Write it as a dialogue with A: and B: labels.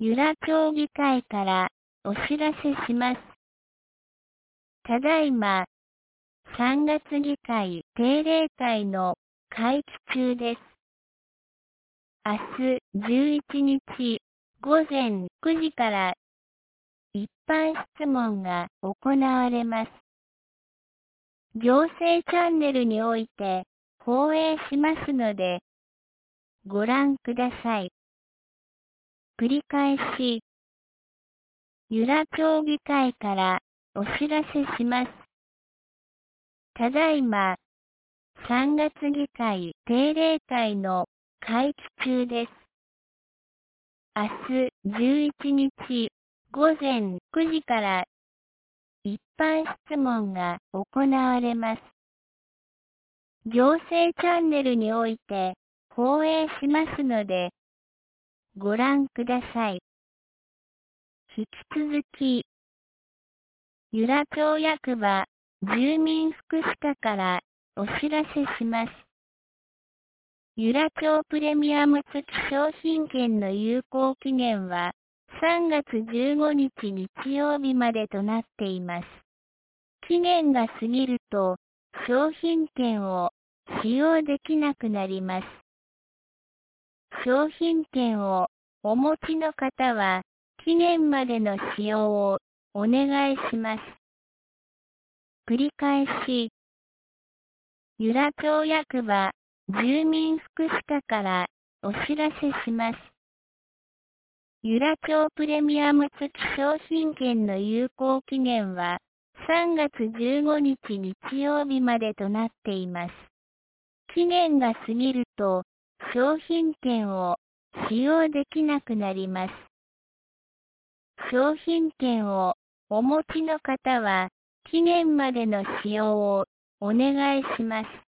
A: 由良町議会からお知らせします。ただいま、3月議会定例会の会期中です。明日11日午前9時から一般質問が行われます。行政チャンネルにおいて放映しますので、ご覧ください。繰り返し、由良町議会からお知らせします。ただいま、3月議会定例会の会期中です。明日11日午前9時から一般質問が行われます。行政チャンネルにおいて放映しますので、ご覧ください。引き続き、由良町役場住民福祉課からお知らせします。由良町プレミアム付き商品券の有効期限は3月15日日曜日までとなっています。期限が過ぎると商品券を使用できなくなります。商品券をお持ちの方は期限までの使用をお願いします。繰り返し、由良町役場住民福祉課からお知らせします。由良町プレミアム付き商品券の有効期限は3月15日日曜日までとなっています。期限が過ぎると商品券を使用できなくなります。商品券をお持ちの方は期限までの使用をお願いします。